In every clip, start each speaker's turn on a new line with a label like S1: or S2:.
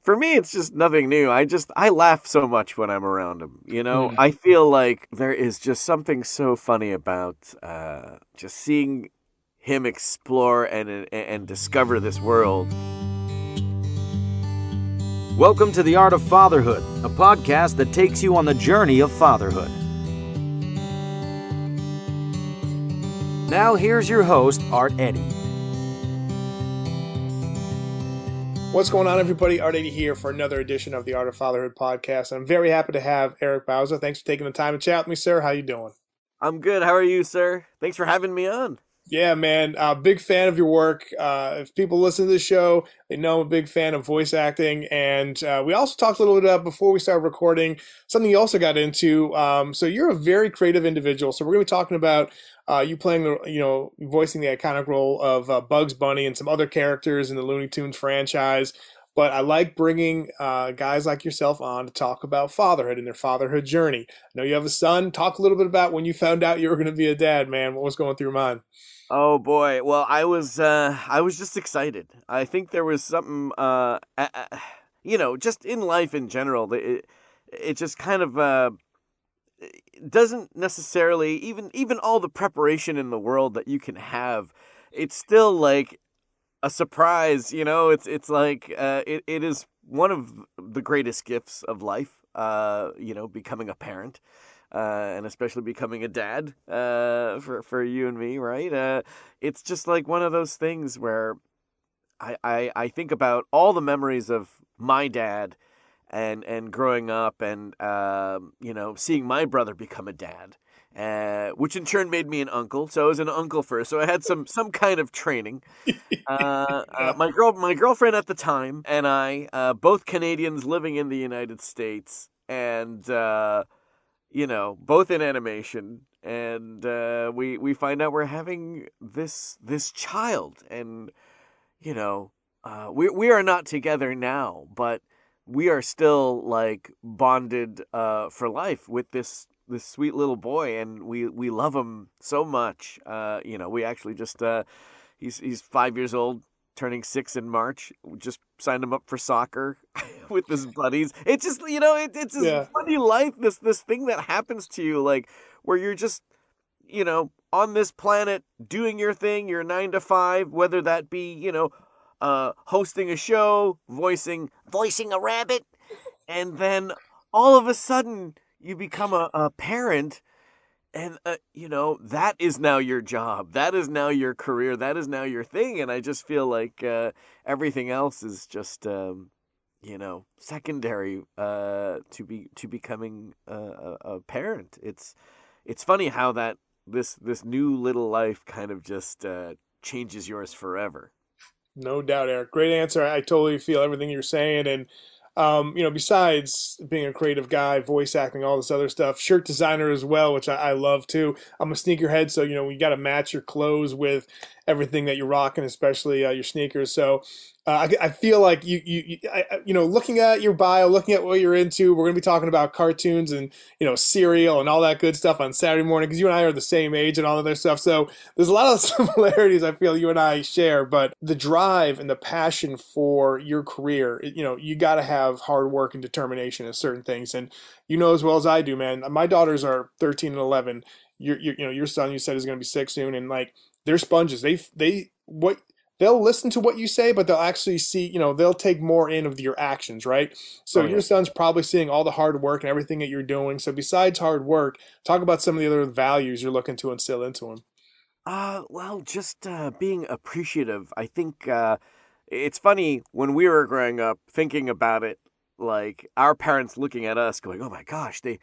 S1: for me, it's just nothing new. I laugh so much when I'm around him. You know,
S2: Mm.
S1: I feel like there is just something so funny about just seeing him explore and discover this world.
S3: Welcome to The Art of Fatherhood, a podcast that takes you on the journey of fatherhood. Now, here's your host, Art Eddy.
S2: What's going on, everybody? Art 80 here for another edition of the Art of Fatherhood podcast. I'm very happy to have Eric Bauza. Thanks for taking the time to chat with me, sir. How you doing?
S1: I'm good. How are you, sir? Thanks for having me on.
S2: Yeah, man. Big fan of your work. If people listen to the show, they know I'm a big fan of voice acting. And we also talked a little bit about before we started recording something you also got into. So you're a very creative individual. So we're going to be talking about you playing the, voicing the iconic role of Bugs Bunny and some other characters in the Looney Tunes franchise. But I like bringing guys like yourself on to talk about fatherhood and their fatherhood journey. I know you have a son. Talk a little bit about when you found out you were going to be a dad, man. What was going through your mind?
S1: Oh boy. Well, I was just excited. I think there was something just in life in general, it just kind of doesn't necessarily even all the preparation in the world that you can have, it's still like a surprise, it's like it is one of the greatest gifts of life, becoming a parent, and especially becoming a dad, for you and me, right? It's just like one of those things where I think about all the memories of my dad and growing up and seeing my brother become a dad, which in turn made me an uncle. So I was an uncle first. So I had some kind of training.
S2: Yeah.
S1: My girlfriend at the time and I, both Canadians living in the United States, and both in animation. And we find out we're having this child, and we are not together now, but we are still like bonded for life with this sweet little boy, and we love him so much. We actually just he's 5 years old, turning 6 in March. We just signed him up for soccer with his buddies. It's just it's this
S2: Yeah.
S1: funny life, this thing that happens to you, like where you're just on this planet doing your thing, your 9 to 5, whether that be, hosting a show, voicing a rabbit, and then all of a sudden you become a parent, and that is now your job. That is now your career. That is now your thing. And I just feel like everything else is just secondary to becoming a parent. It's funny how that this new little life kind of just changes yours forever.
S2: No doubt, Eric. Great answer. I totally feel everything you're saying. And, besides being a creative guy, voice acting, all this other stuff, shirt designer as well, which I love too. I'm a sneakerhead, so, we got to match your clothes with everything that you're rocking, especially your sneakers. So I feel like looking at your bio, looking at what you're into, we're going to be talking about cartoons and, cereal and all that good stuff on Saturday morning because you and I are the same age and all of that stuff. So there's a lot of similarities I feel you and I share, but the drive and the passion for your career, you got to have hard work and determination in certain things. And you know as well as I do, man, my daughters are 13 and 11. Your son, you said, is going to be 6 soon, and like they're sponges. What they'll listen to what you say, but they'll actually see, they'll take more in of your actions, right? So
S1: Oh
S2: your
S1: yeah.
S2: son's probably seeing all the hard work and everything that you're doing. So besides hard work, talk about some of the other values you're looking to instill into him.
S1: Well, just being appreciative. I think it's funny when we were growing up, thinking about it, like our parents looking at us, going, "Oh my gosh, they,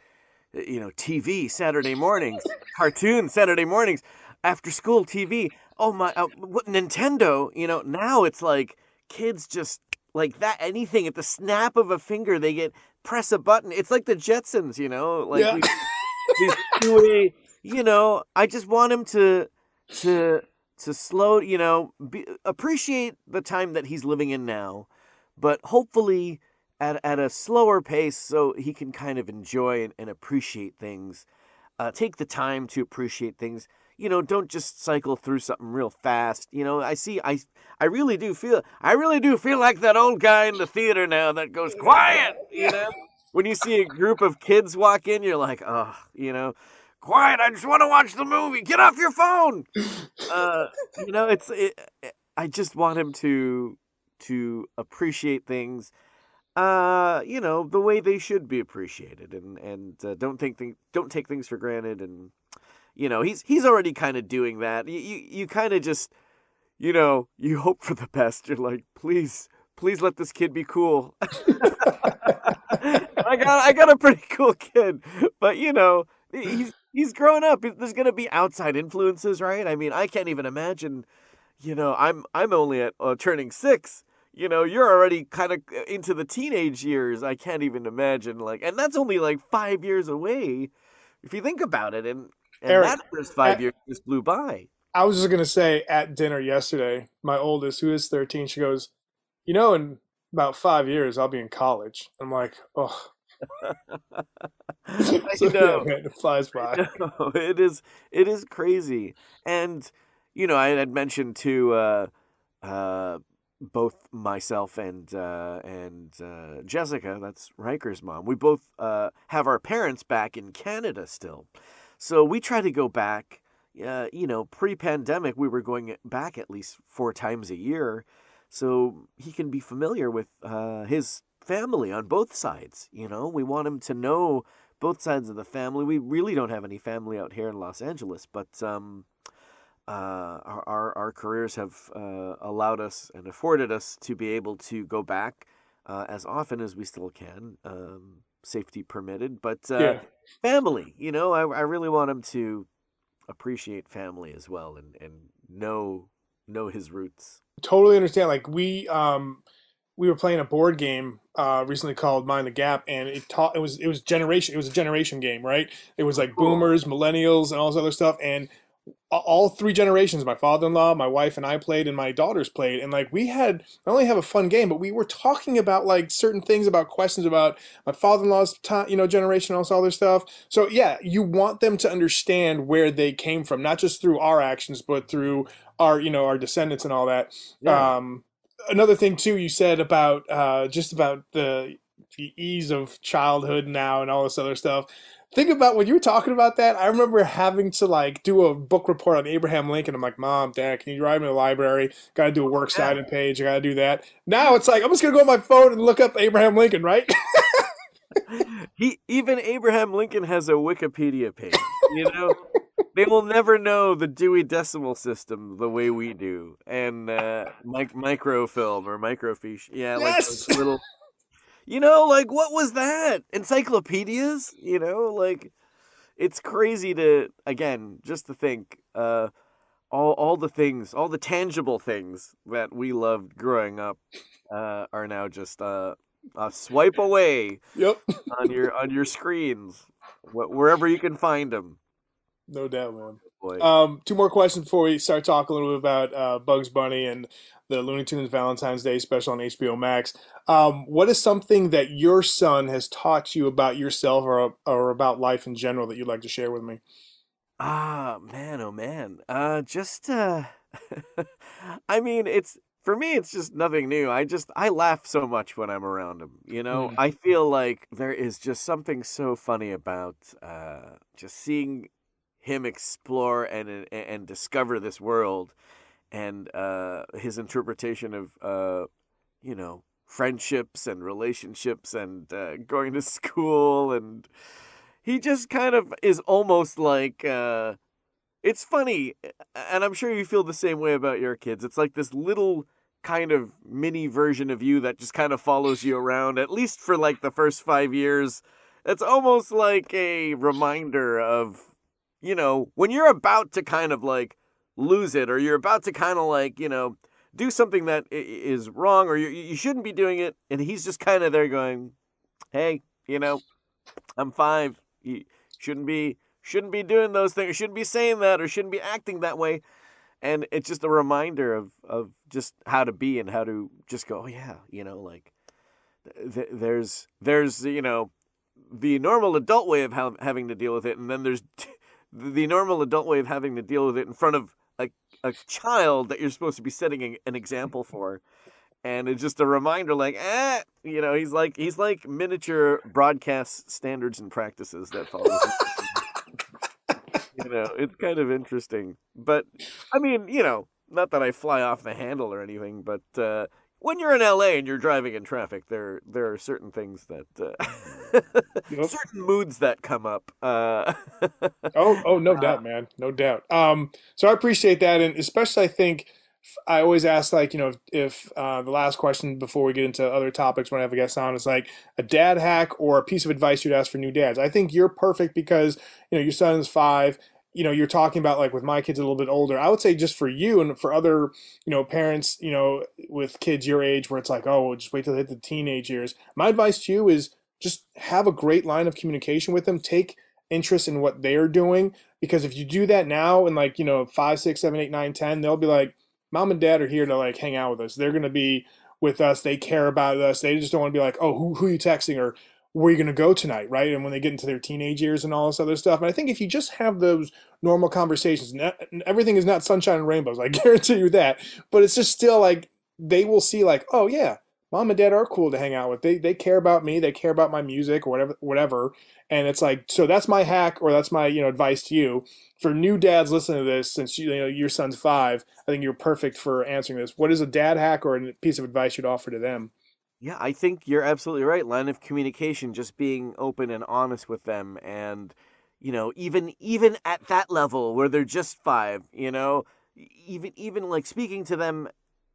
S1: TV Saturday mornings, cartoons Saturday mornings, after school TV. Oh my, what Nintendo? Now it's like kids just like that. Anything at the snap of a finger, they get press a button. It's like the Jetsons, like
S2: Yeah.
S1: we these two a. I just want him to slow, appreciate the time that he's living in now, but hopefully at a slower pace so he can kind of enjoy and appreciate things. Take the time to appreciate things. don't just cycle through something real fast. I really do feel like that old guy in the theater now that goes quiet, when you see a group of kids walk in, you're like, oh, quiet, I just want to watch the movie, get off your phone. I just want him to appreciate things the way they should be appreciated, and don't take things for granted. And he's already kind of doing that. You kind of just you hope for the best. You're like, please let this kid be cool. I got a pretty cool kid, but he's growing up. There's gonna be outside influences, right? I mean, I can't even imagine. I'm only at turning 6. You're already kind of into the teenage years. I can't even imagine, and that's only like 5 years away, if you think about it. And
S2: Eric,
S1: that first 5 years just blew by.
S2: I was just gonna say at dinner yesterday, my oldest, who is 13, she goes, in about 5 years I'll be in college. I'm like, oh. So yeah,
S1: know.
S2: man, it flies by.
S1: No, it is crazy. And I had mentioned to both myself and Jessica, that's Riker's mom. We both have our parents back in Canada still, so we try to go back. Pre-pandemic, we were going back at least 4 times a year, so he can be familiar with his family on both sides. We want him to know both sides of the family. We really don't have any family out here in Los Angeles, but our careers have allowed us and afforded us to be able to go back as often as we still can, safety permitted. But
S2: Yeah,
S1: family, I really want him to appreciate family as well, and know his roots.
S2: totally understand. Like we were playing a board game recently called Mind the Gap, and it was a generation game, right? It was
S1: Oh,
S2: like
S1: cool.
S2: boomers, millennials, and all this other stuff, and all 3 generations, my father-in-law, my wife, and I played, and my daughters played, and like we had not only have a fun game, but we were talking about like certain things, about questions about my father-in-law's time, generation, and all this other stuff. So yeah, you want them to understand where they came from, not just through our actions, but through our descendants and all that.
S1: Yeah.
S2: um Another thing too, you said about just about the ease of childhood now and all this other stuff. Think about when you were talking about that. I remember having to like do a book report on Abraham Lincoln. I'm like, Mom, Dad, can you drive me to the library? Got to do a works
S1: Yeah.
S2: cited page. I got to do that. Now it's like I'm just gonna go on my phone and look up Abraham Lincoln, right?
S1: Even Abraham Lincoln has a Wikipedia page. They will never know the Dewey Decimal System the way we do, and microfilm or microfiche. Yeah, like those
S2: Yes.
S1: little. What was that? Encyclopedias? It's crazy to, again, just to think, all the things, all the tangible things that we loved growing up, are now just a swipe away
S2: Yep.
S1: on your screens, wherever you can find them.
S2: No doubt, man.
S1: Boy.
S2: 2 more questions before we start talking a little bit about Bugs Bunny and the Looney Tunes Valentine's Day special on HBO Max. What is something that your son has taught you about yourself or about life in general that you'd like to share with me?
S1: Ah, man, oh man. Just I mean, for me it's just nothing new. I laugh so much when I'm around him,
S2: Mm.
S1: I feel like there is just something so funny about just seeing him explore and discover this world, and his interpretation of friendships and relationships, and going to school, and he just kind of is almost like it's funny, and I'm sure you feel the same way about your kids. It's like this little kind of mini version of you that just kind of follows you around, at least for like the first 5 years. It's almost like a reminder of, when you're about to kind of like lose it, or you're about to kind of like, do something that is wrong, or you shouldn't be doing it. And he's just kind of there going, hey, I'm 5. You shouldn't be doing those things. Shouldn't be saying that, or shouldn't be acting that way. And it's just a reminder of just how to be, and how to just go. Oh yeah, like there's the normal adult way of having to deal with it, and then there's the normal adult way of having to deal with it in front of a child that you're supposed to be setting an example for. And it's just a reminder, like, he's like miniature broadcast standards and practices that follows. It's kind of interesting. But I mean, not that I fly off the handle or anything, but when you're in LA and you're driving in traffic, there are certain things that
S2: Yep.
S1: certain moods that come up.
S2: Oh, no doubt, man, no doubt. So I appreciate that, and especially I think I always ask, like, if the last question before we get into other topics when I have a guest on is like a dad hack or a piece of advice you'd ask for new dads. I think you're perfect because your son is 5. You're talking about, like, with my kids a little bit older. I would say just for you and for other parents with kids your age where it's like, oh, well, just wait till they hit the teenage years. My advice to you is just have a great line of communication with them. Take interest in what they're doing, because if you do that now and, like, 5, 6, 7, 8, 9, 10, they'll be like, mom and dad are here to, like, hang out with us. They're going to be with us. They care about us. They just don't want to be like, oh, who are you texting, or where are you going to go tonight, right? And when they get into their teenage years and all this other stuff. And I think if you just have those normal conversations, and everything is not sunshine and rainbows, I guarantee you that, but it's just still like they will see, like, oh yeah, mom and dad are cool to hang out with. They care about me. They care about my music or whatever. And it's like, so that's my hack, or that's my advice to you for new dads listening to this. Since your son's 5, I think you're perfect for answering this. What is a dad hack or a piece of advice you'd offer to them?
S1: Yeah, I think you're absolutely right. Line of communication, just being open and honest with them, and even at that level where they're just 5, even like speaking to them,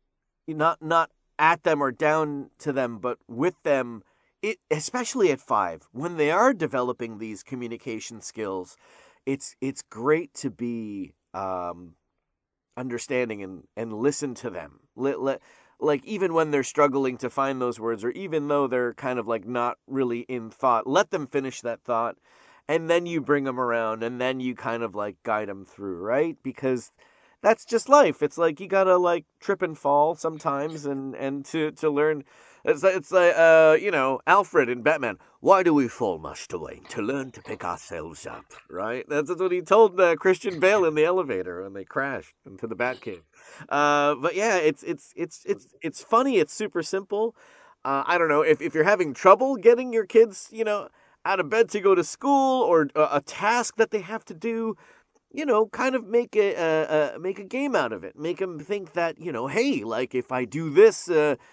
S1: not at them or down to them, but with them. It, especially at 5, when they are developing these communication skills, it's great to be understanding and listen to them. Like, even when they're struggling to find those words, or even though they're kind of like not really in thought, let them finish that thought, and then you bring them around, and then you kind of like guide them through, right? Because that's just life. It's like you gotta like trip and fall sometimes, and to learn. It's like Alfred in Batman. Why do we fall, Master Wayne? To learn to pick ourselves up, right? That's what he told Christian Bale in the elevator when they crashed into the Batcave. But yeah, it's funny. It's super simple. I don't know if you're having trouble getting your kids, out of bed to go to school, or a task that they have to do, kind of make a game out of it. Make them think that, hey, like, if I do this,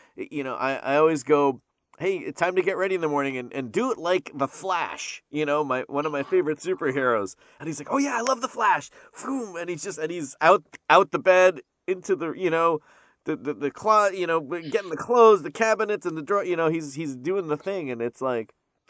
S1: I always go, hey, it's time to get ready in the morning, and do it like the Flash, one of my favorite superheroes. And he's like, oh yeah, I love the Flash. Vroom, and he's out the bed into the, the closet, getting the clothes, the cabinets, and the drawer. He's doing the thing, and it's like,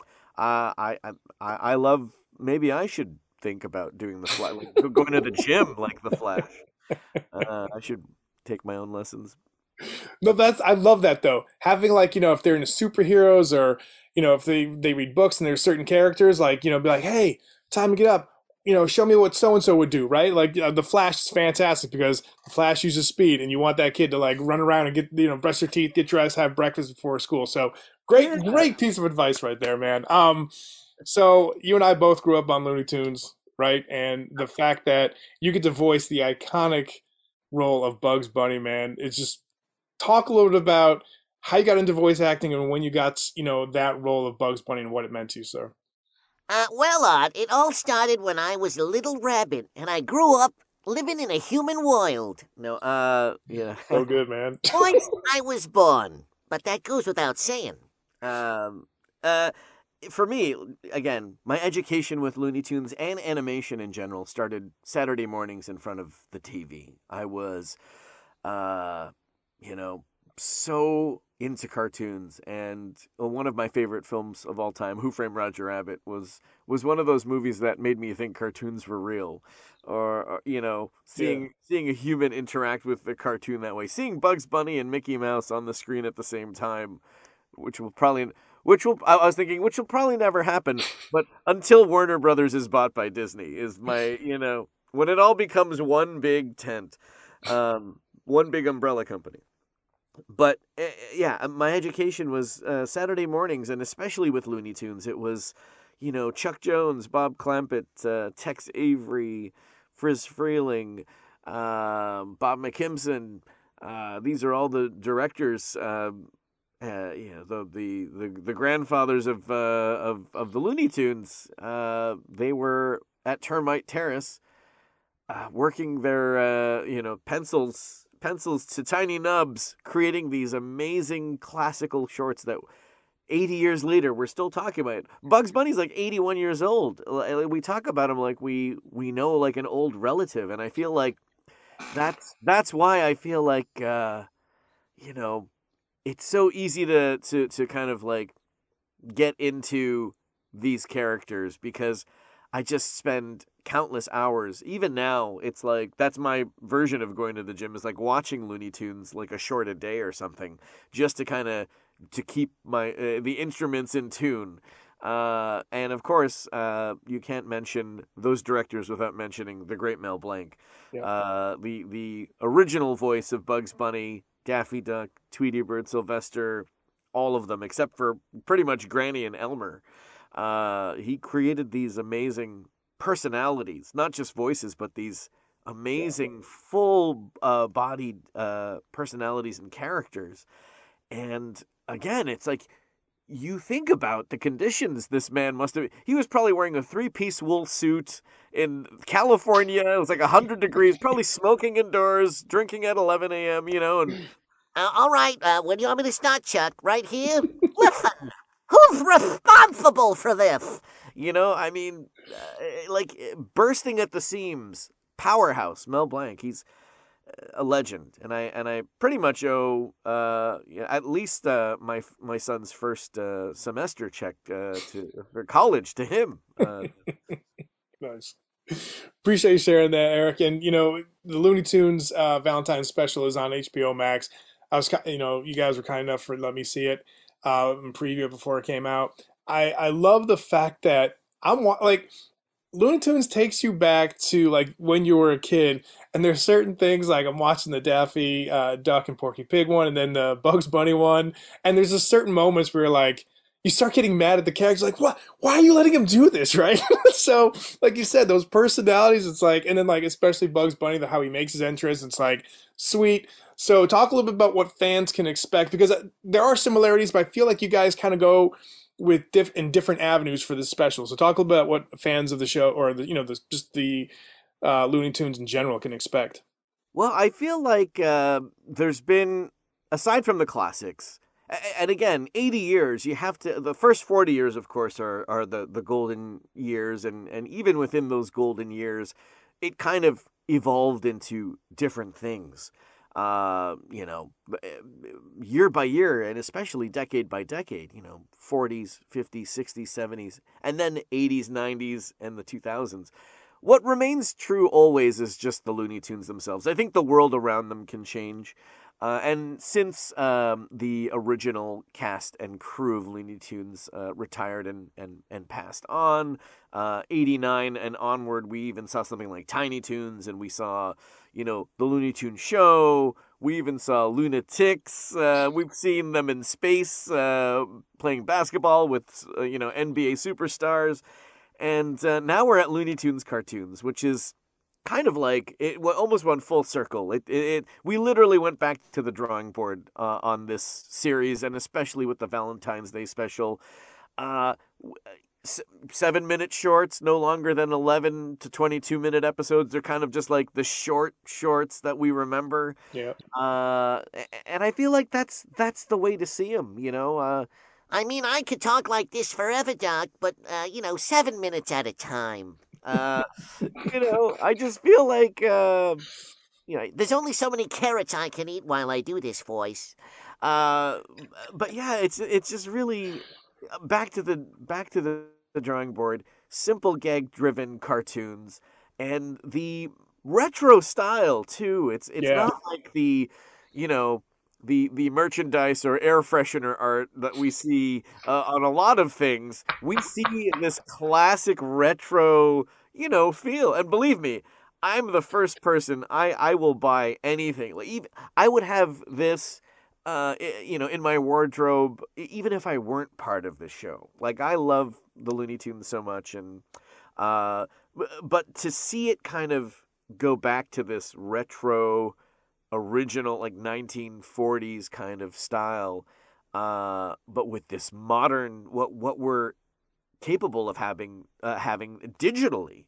S1: I love. Maybe I should think about doing the Flash, like going to the gym like the Flash. I should take my own lessons.
S2: No, I love that though. Having, like, if they're into superheroes, or if they read books and there's certain characters, like, be like, hey, time to get up. Show me what so and so would do, right? Like, the Flash is fantastic because the Flash uses speed, and you want that kid to, like, run around and get brush your teeth, get dressed, have breakfast before school. So
S1: Yeah.
S2: great piece of advice right there, man. So you and I both grew up on Looney Tunes, right? And the fact that you get to voice the iconic role of Bugs Bunny, man, it's just, talk a little bit about how you got into voice acting and when you got, that role of Bugs Bunny and what it meant to you, sir.
S4: Well, Art, it all started when I was a little rabbit, and I grew up living in a human world.
S1: No, yeah.
S2: So good, man.
S4: Once I was born, but that goes without saying.
S1: um, uh, for me, again, my education with Looney Tunes and animation in general started Saturday mornings in front of the TV. I was, uh, you know, so into cartoons, and one of my favorite films of all time, Who Framed Roger Rabbit, was one of those movies that made me think cartoons were real, or seeing a human interact with the cartoon that way, seeing Bugs Bunny and Mickey Mouse on the screen at the same time, which will probably I was thinking, which will probably never happen, but until Warner Brothers is bought by Disney, is my, when it all becomes one big tent, one big umbrella company. But yeah, my education was Saturday mornings, and especially with Looney Tunes, it was, Chuck Jones, Bob Clampett, Tex Avery, Friz Freeling, Bob McKimson. These are all the directors. The grandfathers of the Looney Tunes. They were at Termite Terrace, working their pencils to tiny nubs, creating these amazing classical shorts that 80 years later we're still talking about it. Bugs Bunny's like 81 years old. We talk about him like we know like an old relative, and I feel like that's why I feel like it's so easy to kind of like get into these characters because I just spend countless hours. Even now, it's like that's my version of going to the gym is like watching Looney Tunes like a short a day or something, just to kind of to keep my the instruments in tune. And of course, you can't mention those directors without mentioning the great Mel Blanc,
S2: Yeah.
S1: the original voice of Bugs Bunny, Daffy Duck, Tweety Bird, Sylvester, all of them except for pretty much Granny and Elmer. He created these amazing personalities, not just voices, but these amazing full bodied personalities and characters. And again, it's like you think about the conditions this man must have. He was probably wearing a three-piece wool suit in California. It was like 100 degrees, probably smoking indoors, drinking at 11 a.m., and
S4: All right, when do you want me to start, Chuck? Right here? Listen, who's responsible for this?
S1: I mean, bursting at the seams. Powerhouse, Mel Blanc. He's a legend, and I pretty much owe at least my son's first semester check to for college to him.
S2: Nice. Appreciate you sharing that, Eric. And the Looney Tunes Valentine's special is on HBO Max. You guys were kind enough for let me see it in preview before it came out. I love the fact that like Looney Tunes takes you back to like when you were a kid, and there's certain things like I'm watching the Daffy Duck and Porky Pig one, and then the Bugs Bunny one, and there's just certain moments where like you start getting mad at the characters, like what? Why are you letting him do this, right? So, like you said, those personalities, it's like, and then like especially Bugs Bunny, how he makes his entrance, it's like sweet. So, talk a little bit about what fans can expect because there are similarities, but I feel like you guys kind of go with in different avenues for this special. So talk a little bit about what fans of the show or just the Looney Tunes in general can expect.
S1: Well, I feel like there's been, aside from the classics, and again, 80 years, you have to, the first 40 years, of course, are the golden years. And even within those golden years, it kind of evolved into different things. Year by year, and especially decade by decade, 40s, 50s, 60s, 70s, and then 80s, 90s, and the 2000s. What remains true always is just the Looney Tunes themselves. I think the world around them can change. And since the original cast and crew of Looney Tunes retired and passed on, 89 and onward, we even saw something like Tiny Toons, and we saw, the Looney Tunes show. We even saw Lunatics. We've seen them in space playing basketball with, NBA superstars. And now we're at Looney Tunes cartoons, which is kind of like it almost went full circle. We literally went back to the drawing board on this series, and especially with the Valentine's Day special. 7-minute shorts, no longer than 11 to 22-minute episodes. They're kind of just like the shorts that we remember.
S2: Yeah.
S1: And I feel like that's the way to see them.
S4: I mean, I could talk like this forever, Doc, but 7 minutes at a time.
S1: I just feel like
S4: There's only so many carrots I can eat while I do this voice.
S1: but yeah, it's just really back to the drawing board. Simple gag driven cartoons and the retro style too. It's
S2: Yeah.
S1: not like the the merchandise or air freshener art that we see on a lot of things. We see this classic retro, feel. And believe me, I'm the first person. I will buy anything. Like even I would have this in my wardrobe, even if I weren't part of the show. Like, I love the Looney Tunes so much, and but to see it kind of go back to this retro, original, like 1940s kind of style, but with this modern, what we're capable of having digitally,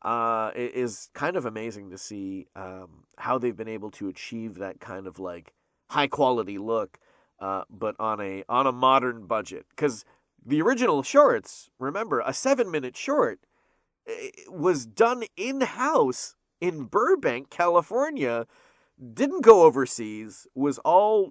S1: is kind of amazing to see how they've been able to achieve that kind of like high quality look, but on a modern budget. Because the original shorts, remember, a 7-minute short, was done in house in Burbank, California. Didn't go overseas. Was all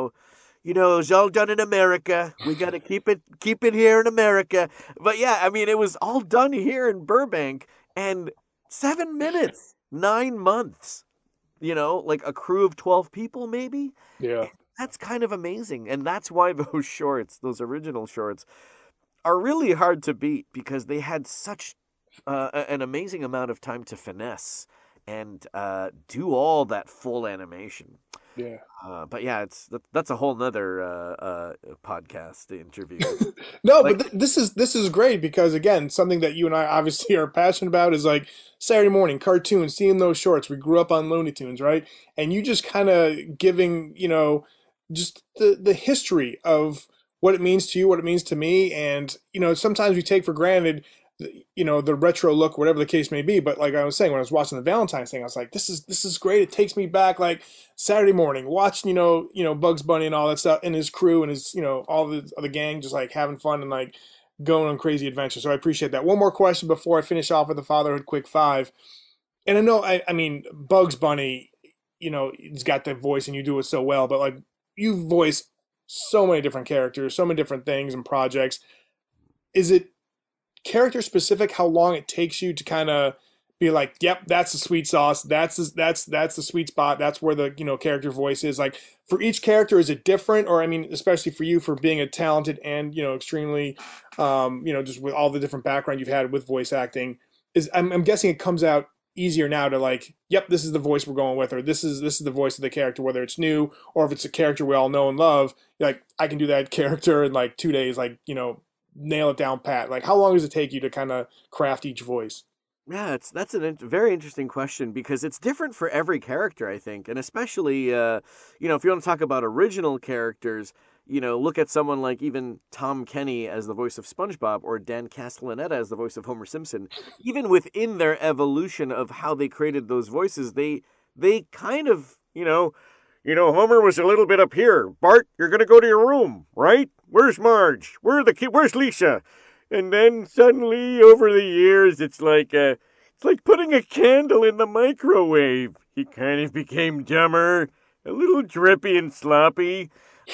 S1: it was all done in America. We got to keep it here in America. But yeah, I mean, it was all done here in Burbank, and 7 minutes, 9 months. Like a crew of 12 people, maybe.
S2: Yeah.
S1: That's kind of amazing, and that's why those shorts, those original shorts, are really hard to beat because they had such an amazing amount of time to finesse and do all that full animation.
S2: Yeah.
S1: But yeah, that's a whole nother podcast interview.
S2: No,
S1: Like,
S2: but this is great because again, something that you and I obviously are passionate about is like Saturday morning cartoons, seeing those shorts. We grew up on Looney Tunes, right? And you just kind of giving, just the history of what it means to you, what it means to me, and sometimes we take for granted, the retro look, whatever the case may be. But like I was saying, when I was watching the Valentine's thing, I was like, this is great. It takes me back like Saturday morning, watching Bugs Bunny and all that stuff, and his crew and his all the gang just like having fun and like going on crazy adventures. So I appreciate that. One more question before I finish off with the fatherhood quick five. And I know I mean Bugs Bunny, he's got that voice and you do it so well, but like you voice so many different characters, so many different things and projects. Is it character specific how long it takes you to kind of be like, yep, that's the sweet sauce, that's the sweet spot, that's where the character voice is? Like for each character, is it different? Or I mean, especially for you, for being a talented and extremely just with all the different background you've had with voice acting, is I'm guessing it comes out easier now to like, yep, this is the voice we're going with, or this is the voice of the character, whether it's new or if it's a character we all know and love. Like I can do that character in like 2 days, like nail it down pat. Like how long does it take you to kind of craft each voice?
S1: yeah, that's a very interesting question because it's different for every character, I think, and especially if you want to talk about original characters, look at someone like even Tom Kenny as the voice of SpongeBob or Dan Castellaneta as the voice of Homer Simpson. Even within their evolution of how they created those voices, they kind of Homer was a little bit up here. Bart, you're gonna go to your room, right? Where's Marge? Where's Lisa? And then suddenly, over the years, it's like putting a candle in the microwave. He kind of became dumber, a little drippy and sloppy.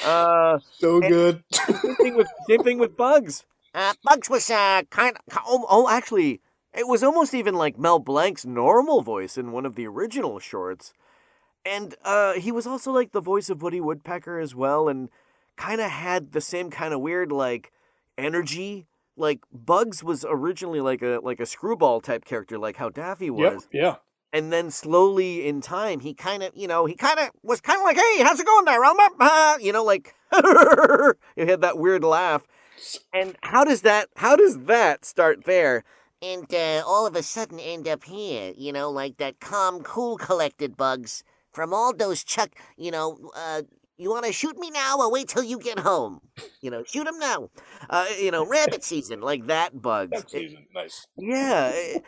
S2: So
S1: And
S2: good.
S1: same thing with Bugs. Bugs was kind of actually, it was almost even like Mel Blanc's normal voice in one of the original shorts, and he was also like the voice of Woody Woodpecker as well, and kind of had the same kind of weird like energy. Like Bugs was originally like a screwball type character, like how Daffy
S2: Yep.
S1: was,
S2: Yeah.
S1: and then slowly in time, he kind of was kind of like, "Hey, how's it going there, Elma?" Like he had that weird laugh. And how does that start there? And all of a sudden end up here, like that calm, cool, collected Bugs from all those you want to shoot me now or wait till you get home? Shoot him now. Rabbit season, like that Bugs.
S2: That season. Nice.
S1: Yeah,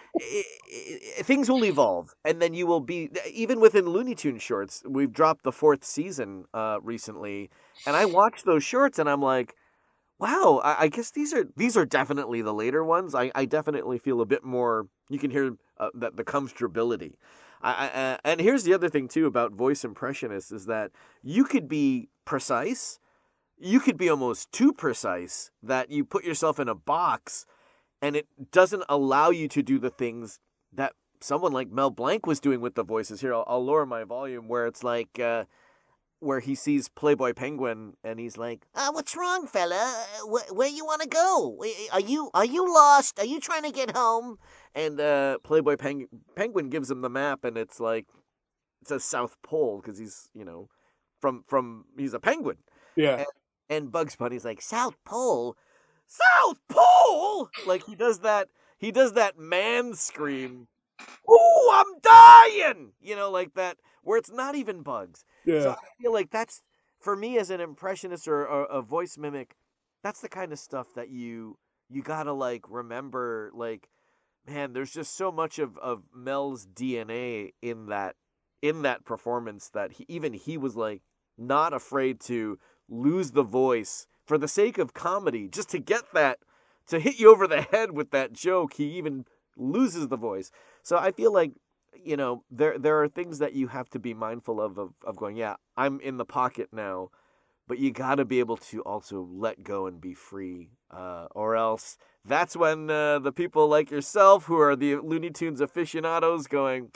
S1: things will evolve, and then you will be even within Looney Tunes shorts. We've dropped the fourth season recently, and I watched those shorts, and I'm like, wow, I guess these are definitely the later ones. I definitely feel a bit more. You can hear that the comfortability. And here's the other thing too about voice impressionists is that you could be precise, you could be almost too precise that you put yourself in a box, and it doesn't allow you to do the things that someone like Mel Blanc was doing with the voices. Here, I'll lower my volume where it's like. Where he sees Playboy Penguin and he's like, "What's wrong, fella? Where you want to go? Are you lost? Are you trying to get home?" And Playboy Penguin gives him the map, and it's like it says South Pole because he's from he's a penguin.
S2: Yeah.
S1: And Bugs Bunny's like, South Pole? South Pole? Like he does that man scream. Ooh, I'm dying! You know, like that, where it's not even Bugs. So
S2: Yeah.
S1: I feel like that's, for me as an impressionist or a voice mimic, that's the kind of stuff that you gotta like remember, like, man, there's just so much of Mel's DNA in that performance that he was like not afraid to lose the voice for the sake of comedy, just to get that, to hit you over the head with that joke. He even loses the voice. So I feel like, there are things that you have to be mindful of going, yeah, I'm in the pocket now, but you got to be able to also let go and be free, or else that's when the people like yourself, who are the Looney Tunes aficionados, going,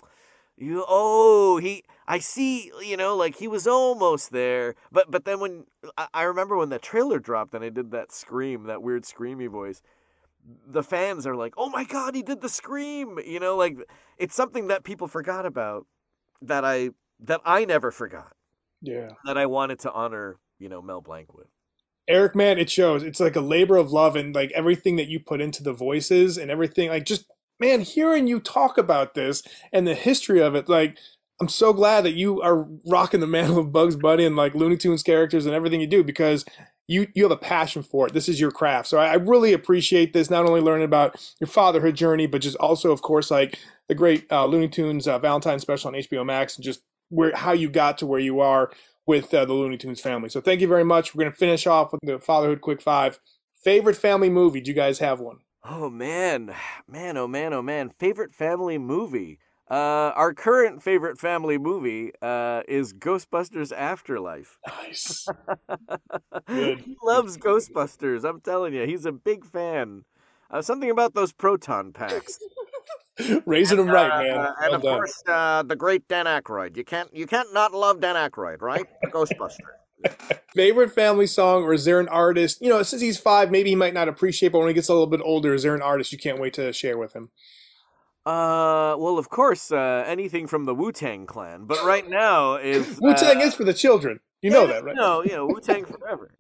S1: I see, like he was almost there, but then when I remember when the trailer dropped and I did that scream, that weird screamy voice, the fans are like, oh my God, he did the scream, like it's something that people forgot about, that I never forgot,
S2: Yeah.
S1: that I wanted to honor, Mel Blanc with.
S2: Eric, man, it shows. It's like a labor of love, and like everything that you put into the voices and everything, like just, man, hearing you talk about this and the history of it, like I'm so glad that you are rocking the mantle of Bugs Bunny and like Looney Tunes characters and everything you do, because you have a passion for it. This is your craft. So I really appreciate this, not only learning about your fatherhood journey, but just also, of course, like the great Looney Tunes Valentine special on HBO Max, and just where how you got to where you are with the Looney Tunes family. So thank you very much. We're going to finish off with the Fatherhood Quick Five. Favorite family movie? Do you guys have one?
S1: Oh man, man, oh man, oh man. Favorite family movie. Our current favorite family movie is Ghostbusters Afterlife.
S2: Nice. Good.
S1: He loves Ghostbusters. I'm telling you, he's a big fan. Something about those proton packs,
S2: Raising them right, man.
S4: And
S2: Well
S4: of
S2: done.
S4: course, the great Dan Aykroyd. You can't not love Dan Aykroyd, right? The Ghostbuster.
S2: Favorite family song, or is there an artist? You know, since he's five, maybe he might not appreciate, but when he gets a little bit older, is there an artist you can't wait to share with him?
S1: well, of course, anything from the Wu Tang Clan. But right now is
S2: Wu Tang is for the children. You
S1: yeah,
S2: know
S1: no,
S2: that, right?
S1: no, Wu Tang forever.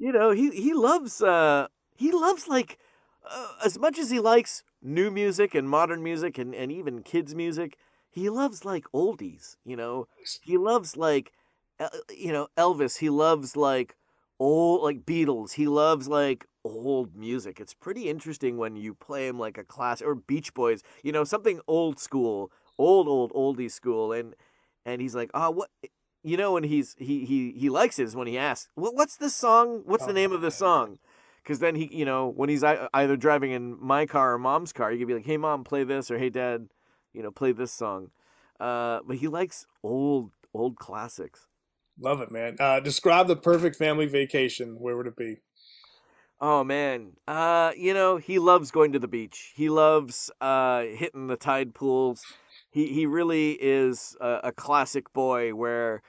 S1: He loves like, as much as he likes new music and modern music and even kids music, he loves like oldies. He loves like, Elvis. He loves like old, like Beatles. He loves like old music. It's pretty interesting when you play him like a class, or Beach Boys. Something old school, old oldie school, and he's like, oh, what? And he likes it is when he asks, what's this song? What's the
S2: Oh,
S1: name of the song? Because then when he's either driving in my car or mom's car, he could be like, hey mom, play this, or hey dad, play this song. But he likes old classics.
S2: love it, man. Describe the perfect family vacation. Where would it be?
S1: Oh man, he loves going to the beach. He loves hitting the tide pools. He really is a classic boy. Where,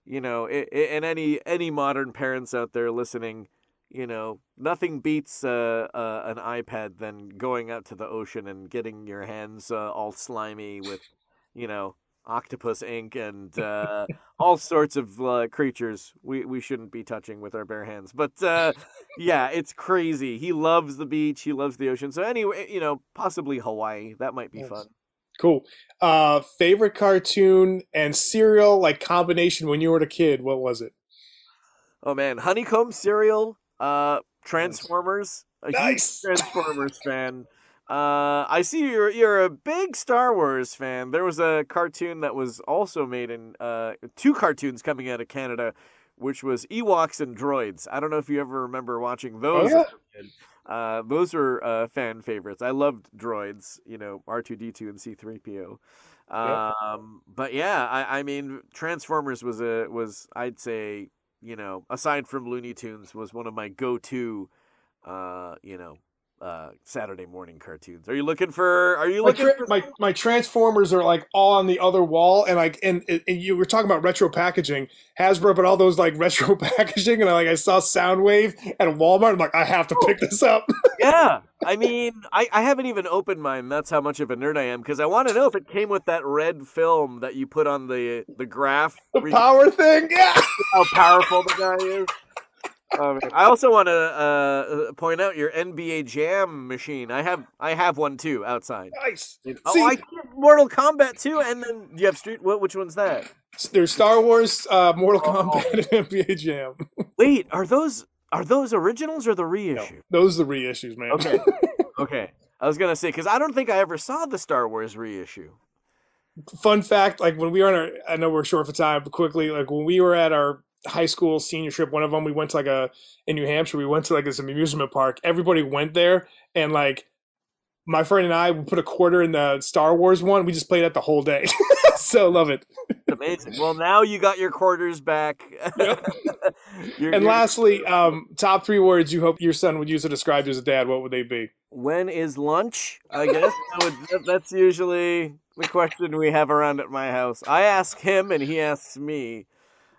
S1: and any modern parents out there listening, nothing beats an iPad than going out to the ocean and getting your hands all slimy with, you know, octopus ink and all sorts of creatures we shouldn't be touching with our bare hands. But yeah, it's crazy. He loves the beach. He loves the ocean. So anyway, possibly Hawaii. That might be
S2: Nice.
S1: fun.
S2: Cool. Favorite cartoon and cereal, like combination when you were a kid. What was it?
S1: Oh man, Honeycomb cereal,
S2: Nice.
S1: Transformers, a huge
S2: Nice.
S1: Transformers fan. I see you're a big Star Wars fan. There was a cartoon that was also made in two cartoons coming out of Canada, which was Ewoks and Droids. I don't know if you ever remember watching
S2: Oh
S1: those as
S2: yeah.
S1: a kid. Those were fan favorites. I loved Droids, R2D2 and C3PO.
S2: Yep.
S1: But yeah, I mean, Transformers was I'd say, aside from Looney Tunes, was one of my go-to, uh, you know, Saturday morning cartoons. Are you looking for? Are you looking for?
S2: My Transformers are like all on the other wall, and like and you were talking about retro packaging. Hasbro put all those like retro packaging, and I saw Soundwave at Walmart. I'm like, I have to pick this up.
S1: Yeah, I mean, I haven't even opened mine. That's how much of a nerd I am because I want to know if it came with that red film that you put on the graph.
S2: The power thing, yeah.
S1: How powerful the guy is. I also want to point out your NBA Jam machine. I have one too outside.
S2: Nice.
S1: Oh, I have Mortal Kombat too, and then you have Street. Which one's that?
S2: There's Star Wars, Mortal Kombat, and NBA Jam.
S1: Wait, are those originals or the reissue?
S2: No, those are the reissues, man.
S1: Okay. Okay. I was gonna say because I don't think I ever saw the Star Wars reissue.
S2: Fun fact: like when we were on I know we're short for time, but quickly, like when we were at our high school senior trip, one of them we went to in New Hampshire. We went to this amusement park. Everybody went there, and like my friend and I, we put a quarter in the Star Wars one. We just played that the whole day. So love it.
S1: Amazing. Well, now you got your quarters back.
S2: Yep. Lastly, top 3 words you hope your son would use to describe you as a dad. What would they be?
S1: When is lunch? I guess that's usually the question we have around at my house. I ask him, and he asks me.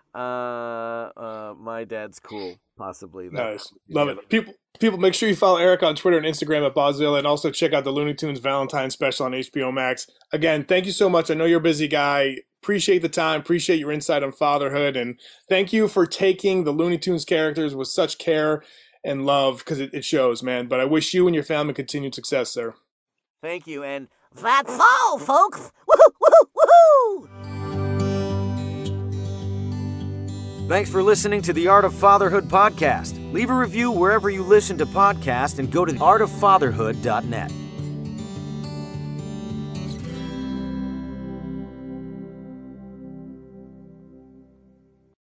S1: My dad's cool. Possibly.
S2: Nice. Love it. People, make sure you follow Eric on Twitter and Instagram at Bozilla, and also check out the Looney Tunes Valentine special on HBO Max. Again, thank you so much. I know you're a busy guy. Appreciate the time. Appreciate your insight on fatherhood, and thank you for taking the Looney Tunes characters with such care and love because it shows, man. But I wish you and your family continued success, sir.
S1: Thank you, and
S4: that's all, folks. Woohoo!
S3: Thanks for listening to the Art of Fatherhood podcast. Leave a review wherever you listen to podcasts and go to artoffatherhood.net.